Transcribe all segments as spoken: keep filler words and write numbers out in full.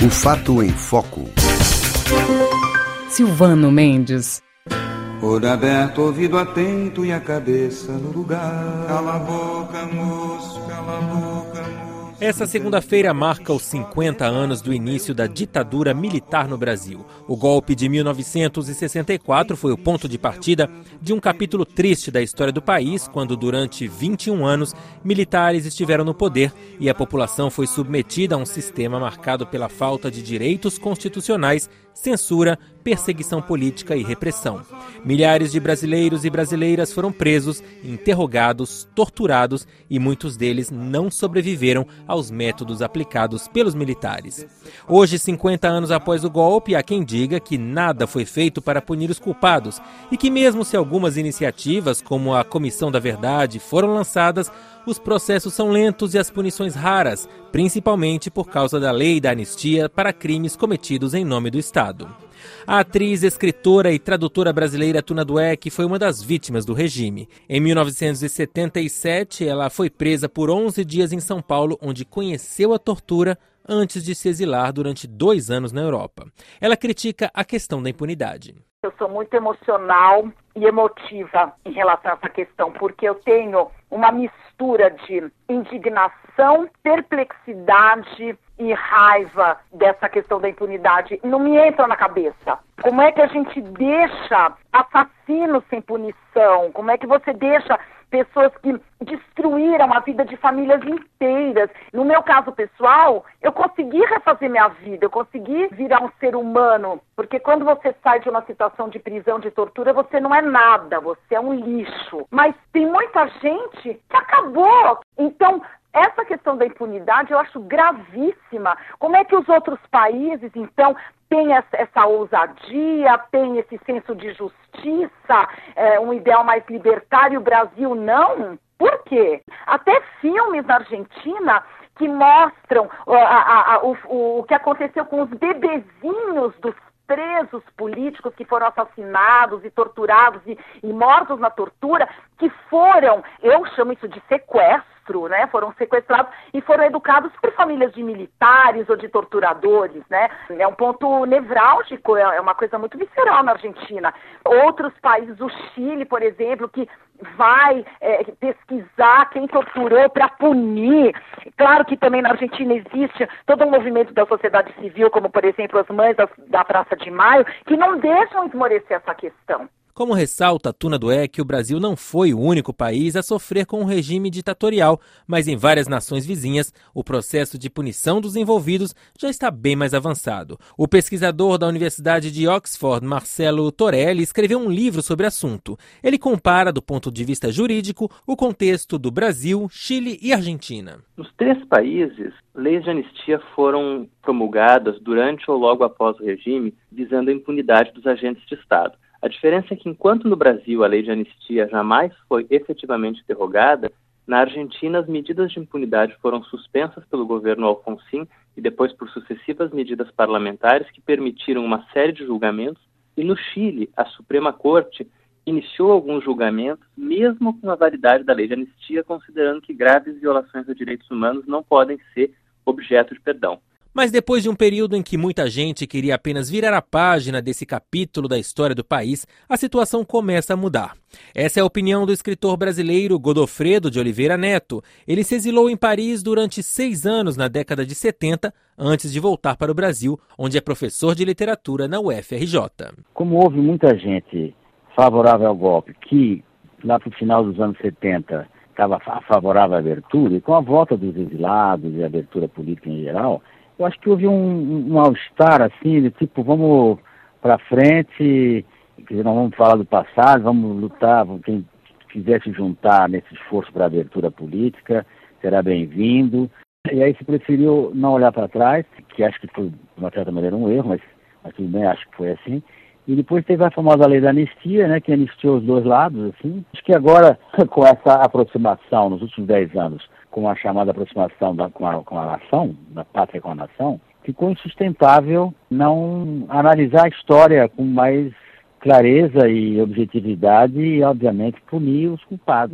O Fato em Foco. Silvano Mendes. Olho aberto, ouvido atento e a cabeça no lugar. Cala a boca, moço, cala a boca, moço. Essa segunda-feira marca os cinquenta anos do início da ditadura militar no Brasil. O golpe de mil novecentos e sessenta e quatro foi o ponto de partida de um capítulo triste da história do país, quando durante vinte e um anos militares estiveram no poder e a população foi submetida a um sistema marcado pela falta de direitos constitucionais, censura, perseguição política e repressão. Milhares de brasileiros e brasileiras foram presos, interrogados, torturados e muitos deles não sobreviveram aos métodos aplicados pelos militares. Hoje, cinquenta anos após o golpe, há quem diga que nada foi feito para punir os culpados e que mesmo se algumas iniciativas, como a Comissão da Verdade, foram lançadas, os processos são lentos e as punições raras, principalmente por causa da lei da anistia para crimes cometidos em nome do Estado. A atriz, escritora e tradutora brasileira Tuna Dweck foi uma das vítimas do regime. Em mil novecentos e setenta e sete, ela foi presa por onze dias em São Paulo, onde conheceu a tortura antes de se exilar durante dois anos na Europa. Ela critica a questão da impunidade. Eu sou muito emocional e emotiva em relação a essa questão, porque eu tenho uma mistura de indignação, perplexidade e raiva dessa questão da impunidade. Não me entra na cabeça. Como é que a gente deixa assassinos sem punição? Como é que você deixa pessoas que destruíram a vida de famílias inteiras? No meu caso pessoal, eu consegui refazer minha vida, eu consegui virar um ser humano, porque quando você sai de uma situação de prisão, de tortura, você não é nada, você é um lixo. Mas tem muita gente que acabou. Então, essa questão da impunidade eu acho gravíssima. Como é que os outros países, então, têm essa, essa ousadia, têm esse senso de justiça, é, um ideal mais libertário, o Brasil não? Por quê? Até filmes na Argentina que mostram uh, a, a, o, o, o que aconteceu com os bebezinhos dos presos políticos que foram assassinados e torturados e, e mortos na tortura, que foram, eu chamo isso de sequestro, né? Foram sequestrados e foram educados por famílias de militares ou de torturadores, né? É um ponto nevrálgico, é uma coisa muito visceral na Argentina. Outros países, o Chile, por exemplo, que vai é, pesquisar quem torturou para punir. Claro que também na Argentina existe todo um movimento da sociedade civil, como por exemplo as mães da, da Praça de Maio, que não deixam esmorecer essa questão. Como ressalta Tuna Dweck, o Brasil não foi o único país a sofrer com um regime ditatorial, mas em várias nações vizinhas, o processo de punição dos envolvidos já está bem mais avançado. O pesquisador da Universidade de Oxford, Marcelo Torelli, escreveu um livro sobre o assunto. Ele compara, do ponto de vista jurídico, o contexto do Brasil, Chile e Argentina. Nos três países, leis de anistia foram promulgadas durante ou logo após o regime, visando a impunidade dos agentes de Estado. A diferença é que, enquanto no Brasil a lei de anistia jamais foi efetivamente derrogada, na Argentina as medidas de impunidade foram suspensas pelo governo Alfonsín e depois por sucessivas medidas parlamentares que permitiram uma série de julgamentos, e no Chile a Suprema Corte iniciou alguns julgamentos, mesmo com a validade da lei de anistia, considerando que graves violações a direitos humanos não podem ser objeto de perdão. Mas depois de um período em que muita gente queria apenas virar a página desse capítulo da história do país, a situação começa a mudar. Essa é a opinião do escritor brasileiro Godofredo de Oliveira Neto. Ele se exilou em Paris durante seis anos na década de setenta, antes de voltar para o Brasil, onde é professor de literatura na U F R J. Como houve muita gente favorável ao golpe, que lá para o final dos anos setenta estava favorável à abertura, e com a volta dos exilados e a abertura política em geral, eu acho que houve um, um mal-estar, assim, de tipo, vamos para frente, quer dizer, não vamos falar do passado, vamos lutar, quem quiser se juntar nesse esforço para a abertura política, será bem-vindo. E aí se preferiu não olhar para trás, que acho que foi, de uma certa maneira, um erro, mas, mas tudo bem, acho que foi assim. E depois teve a famosa lei da anistia, né, que anistiou os dois lados, assim. Acho que agora, com essa aproximação, nos últimos dez anos, com a chamada aproximação da, com, a, com a nação, da pátria com a nação, ficou insustentável não analisar a história com mais clareza e objetividade e, obviamente, punir os culpados, né?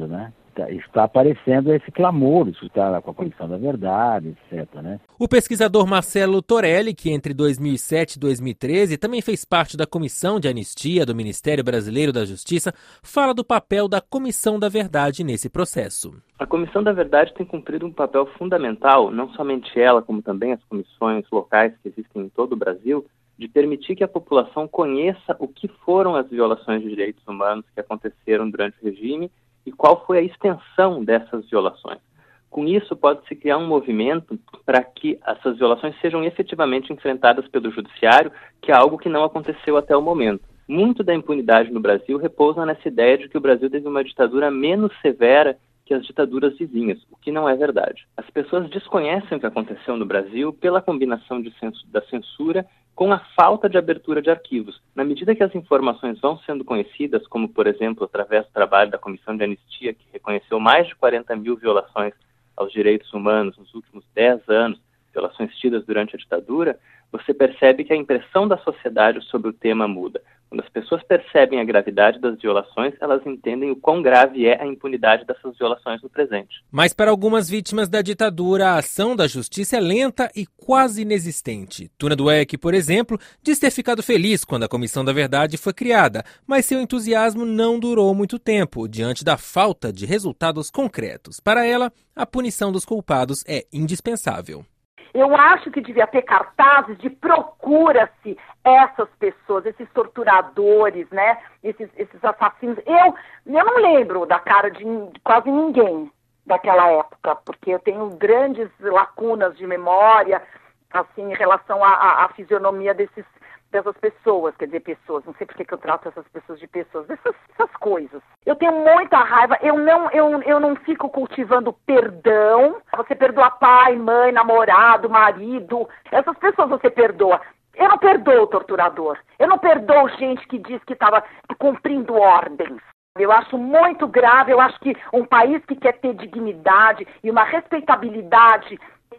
está aparecendo esse clamor, isso está com a Comissão da Verdade, etcétera, né? O pesquisador Marcelo Torelli, que entre dois mil e sete e dois mil e treze também fez parte da Comissão de Anistia do Ministério Brasileiro da Justiça, fala do papel da Comissão da Verdade nesse processo. A Comissão da Verdade tem cumprido um papel fundamental, não somente ela, como também as comissões locais que existem em todo o Brasil, de permitir que a população conheça o que foram as violações de direitos humanos que aconteceram durante o regime e qual foi a extensão dessas violações. Com isso, pode-se criar um movimento para que essas violações sejam efetivamente enfrentadas pelo judiciário, que é algo que não aconteceu até o momento. Muito da impunidade no Brasil repousa nessa ideia de que o Brasil teve uma ditadura menos severa que as ditaduras vizinhas, o que não é verdade. As pessoas desconhecem o que aconteceu no Brasil pela combinação de cens- da censura com a falta de abertura de arquivos. Na medida que as informações vão sendo conhecidas, como, por exemplo, através do trabalho da Comissão de Anistia, que reconheceu mais de quarenta mil violações aos direitos humanos nos últimos dez anos, violações tidas durante a ditadura, você percebe que a impressão da sociedade sobre o tema muda. Quando as pessoas percebem a gravidade das violações, elas entendem o quão grave é a impunidade dessas violações no presente. Mas para algumas vítimas da ditadura, a ação da justiça é lenta e quase inexistente. Tuna Dueck, por exemplo, diz ter ficado feliz quando a Comissão da Verdade foi criada, mas seu entusiasmo não durou muito tempo, diante da falta de resultados concretos. Para ela, a punição dos culpados é indispensável. Eu acho que devia ter cartazes de procura-se essas pessoas, esses torturadores, né? Esses, esses assassinos. Eu, eu não lembro da cara de quase ninguém daquela época, porque eu tenho grandes lacunas de memória, assim, em relação à, à fisionomia desses, dessas pessoas, quer dizer, pessoas, não sei por que eu trato essas pessoas de pessoas, essas, essas coisas. Eu tenho muita raiva, eu não, eu, eu não fico cultivando perdão. Você perdoa pai, mãe, namorado, marido, essas pessoas você perdoa. Eu não perdoo o torturador, eu não perdoo gente que diz que estava cumprindo ordens. Eu acho muito grave, eu acho que um país que quer ter dignidade e uma respeitabilidade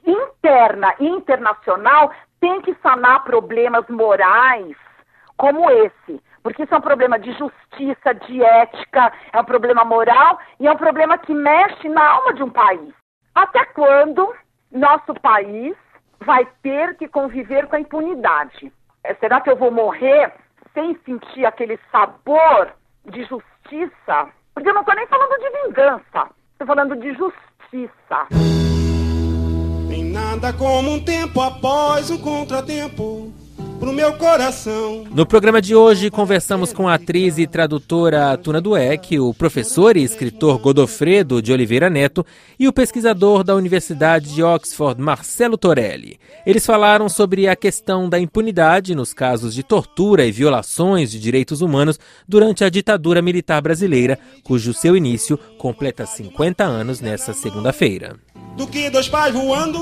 interna e internacional tem que sanar problemas morais como esse, porque isso é um problema de justiça, de ética, é um problema moral e é um problema que mexe na alma de um país. Até quando nosso país vai ter que conviver com a impunidade? Será que eu vou morrer sem sentir aquele sabor de justiça? Porque eu não estou nem falando de vingança, estou falando de justiça. Tem nada como um tempo após um contratempo pro meu coração. No programa de hoje, conversamos com a atriz e tradutora Tuna Dueck, o professor e escritor Godofredo de Oliveira Neto e o pesquisador da Universidade de Oxford, Marcelo Torelli. Eles falaram sobre a questão da impunidade nos casos de tortura e violações de direitos humanos durante a ditadura militar brasileira, cujo seu início completa cinquenta anos nesta segunda-feira. Do que dois pais voando,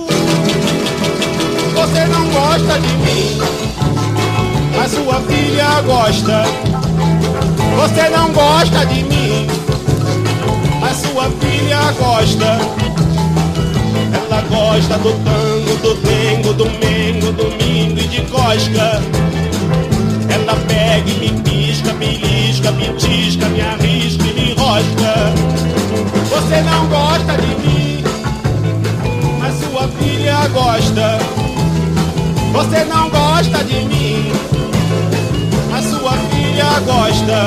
você não gosta de mim, mas sua filha gosta. Você não gosta de mim, mas sua filha gosta. Ela gosta do tango, do dengo, do mengo, domingo e de cosca. Ela pega e me pisca, me lisca, me tisca, me arrisca e me rosca. Você não gosta de mim, mas sua filha gosta. Você não gosta de mim, mas sua filha gosta.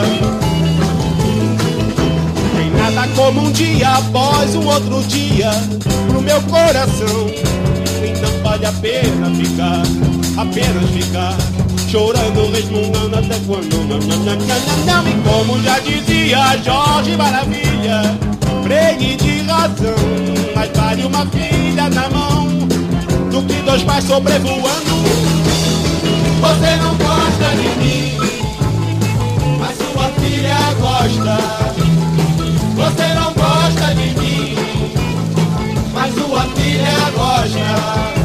Tem nada como um dia após um outro dia pro meu coração. Então vale a pena ficar, apenas ficar chorando, resmungando até quando não, não, não, não, não. E como já dizia Jorge Maravilha, fregue de razão, mas vale uma filha na mão do que dois pais sobrevoando. Você não gosta de mim, mas sua filha gosta. Você não gosta de mim, mas sua filha gosta.